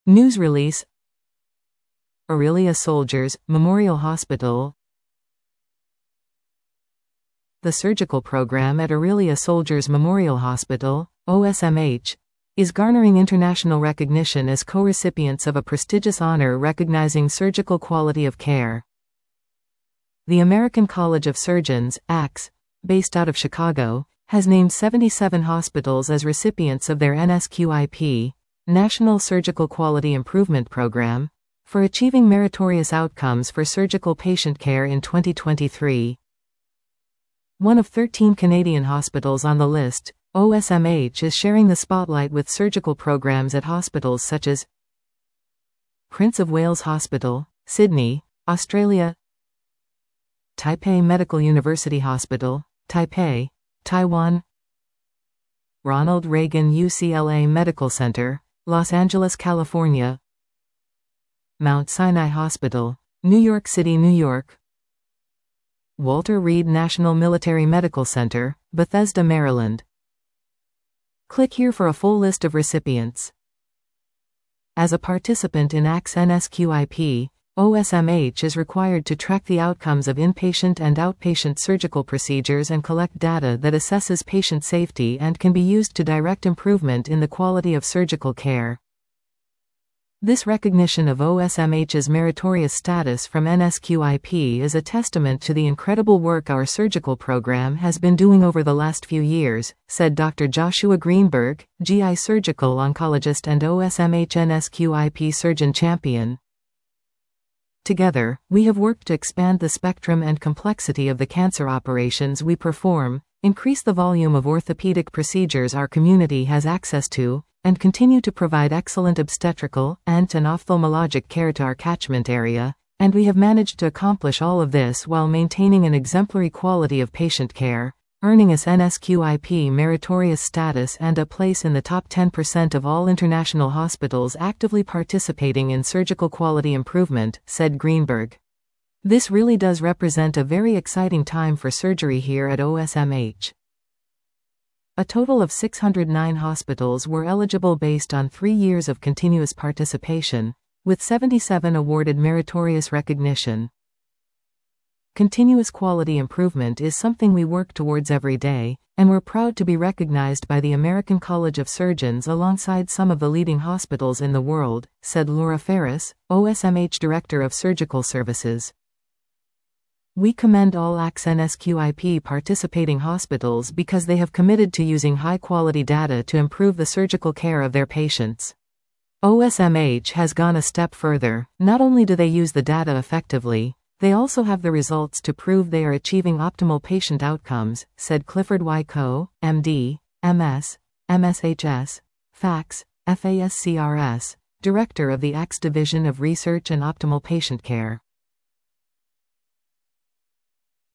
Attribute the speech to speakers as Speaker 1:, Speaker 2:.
Speaker 1: News release. Orillia Soldiers Memorial Hospital. The surgical program at Orillia Soldiers Memorial Hospital, OSMH, is garnering international recognition as co-recipients of a prestigious honor recognizing surgical quality of care. The American College of Surgeons, ACS, based out of Chicago, has named 77 hospitals as recipients of their NSQIP, National Surgical Quality Improvement Program, for achieving meritorious outcomes for surgical patient care in 2023. One of 13 Canadian hospitals on the list, OSMH is sharing the spotlight with surgical programs at hospitals such as Prince of Wales Hospital, Sydney, Australia; Taipei Medical University Hospital, Taipei, Taiwan; Ronald Reagan UCLA Medical Center, Los Angeles, California; Mount Sinai Hospital, New York City, New York; Walter Reed National Military Medical Center, Bethesda, Maryland. Click here for a full list of recipients. As a participant in ACS NSQIP, OSMH is required to track the outcomes of inpatient and outpatient surgical procedures and collect data that assesses patient safety and can be used to direct improvement in the quality of surgical care. This recognition of OSMH's meritorious status from NSQIP is a testament to the incredible work our surgical program has been doing over the last few years, said Dr. Joshua Greenberg, GI surgical oncologist and OSMH NSQIP surgeon champion. Together, we have worked to expand the spectrum and complexity of the cancer operations we perform, increase the volume of orthopedic procedures our community has access to, and continue to provide excellent obstetrical, and ophthalmologic care to our catchment area, and we have managed to accomplish all of this while maintaining an exemplary quality of patient care, earning us NSQIP meritorious status and a place in the top 10% of all international hospitals actively participating in surgical quality improvement, said Greenberg. This really does represent a very exciting time for surgery here at OSMH. A total of 609 hospitals were eligible based on 3 years of continuous participation, with 77 awarded meritorious recognition. Continuous quality improvement is something we work towards every day, and we're proud to be recognized by the American College of Surgeons alongside some of the leading hospitals in the world, said Laura Ferris, OSMH Director of Surgical Services. We commend all ACS NSQIP participating hospitals because they have committed to using high-quality data to improve the surgical care of their patients. OSMH has gone a step further. Not only do they use the data effectively, they also have the results to prove they are achieving optimal patient outcomes, said Clifford Y. Coe, MD, MS, MSHS, FACS, FASCRS, Director of the ACS Division of Research and Optimal Patient Care.